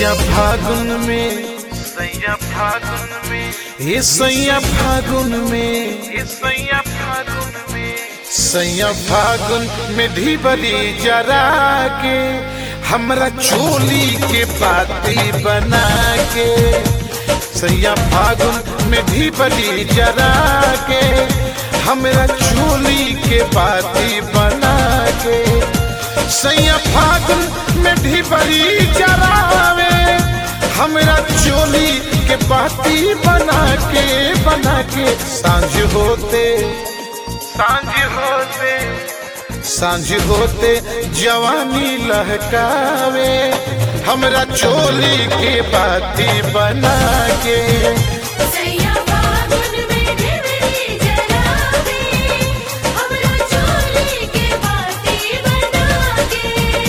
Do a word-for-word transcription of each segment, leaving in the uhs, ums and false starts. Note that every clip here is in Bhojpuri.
सैया फागुन में, सैया फागुन में, ये सैया फागुन में, ये सैया फागुन में, सैया फागुन में ढिबरी जरा के हमरा चोली के पाती बना के, सैया फागुन में ढिबरी जरा के हमरा चोली के पाती बना के, सैया फागुन में ढिबरी जरावे हमरा चोली के पाती बना के बना के, सांझ होते सांझ होते, सांझ होते जवानी लहकावे हमरा चोली के पाती बना के, सैया फागुन में ढिबरी जरावे हमरा चोली के पाती बना के।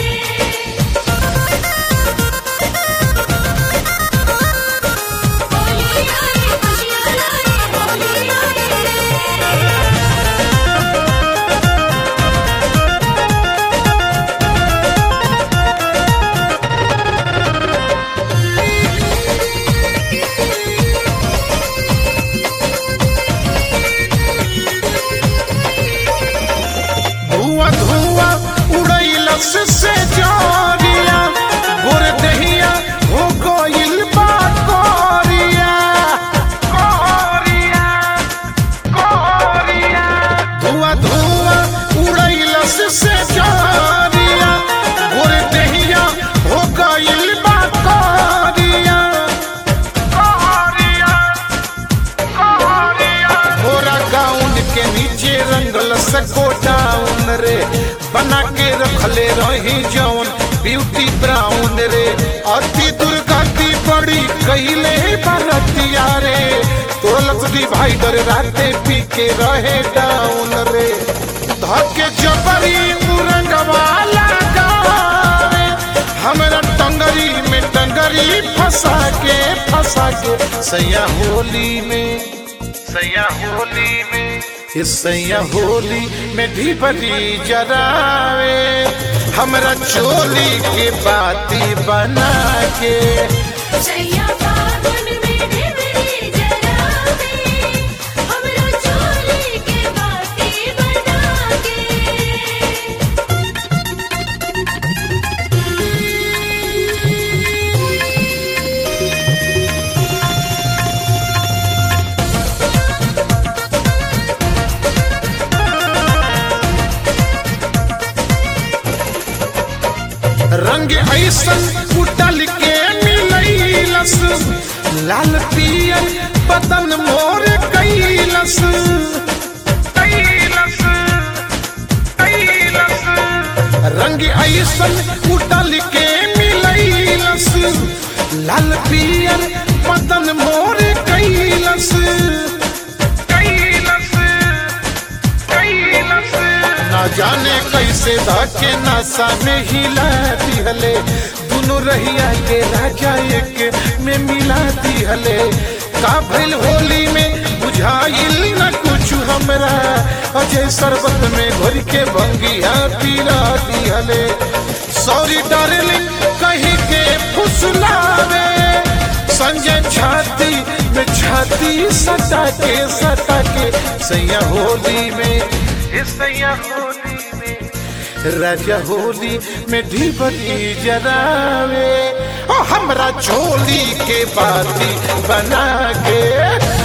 होली आए खुशियाँ लाए, होली आए। धुआं धुआं उड़ैलस से जोरिया गोर दहिया हो गइल बा कोरिया, कोरिया, कोरिया, धुआं धुआं उड़ैलस से जोरिया गोर दहिया हो गइल बा कोरिया, कोरिया, कोरिया, गोरा गाउन के नीचे रंगल सको डाउन रे बना के रखले रही जौन ब्यूटी ब्राउन रे, अति दुर्गति बड़ी कैले बरतिया रे, तोलक डिवाइडर राते पी के रहे डाउन रे, धके जबरी मुरंगवा लगावे हमरा टंगरी में टंगरी फंसा के फंसा के, सैया होली में, सैया होली में, इस सैया होली में ढिबरी जरावे हमरा चोली के बाती बना के, सैया फागुन में ढिबरी जरावे हमरा चोली के पाती बना के। रंग ऐसन उठल के मिलैलस लाल पियर बदन मोर कैलस, कैलस, कैलस, रंग ऐसन उठल के मिलैलस लाल पियर बदन मोर कैलस, कैलस, कैलस, ना जाने कैसे धके नशा में हिला दिहले दुनू रहिया के राजा एक में मिला दिहले, का भइल होली में बुझाइल न कुछ हमरा, अजय शरबत में घोर के भंगिया पीला दिहले, सॉरी डार्लिंग कही के फुसलावे संजय छाती में छाती सटा के सटा के, सैया होली में, ये सैया होली में, राजा होली में ढिबरी जरावे ओ हमरा चोली के बाती बना के।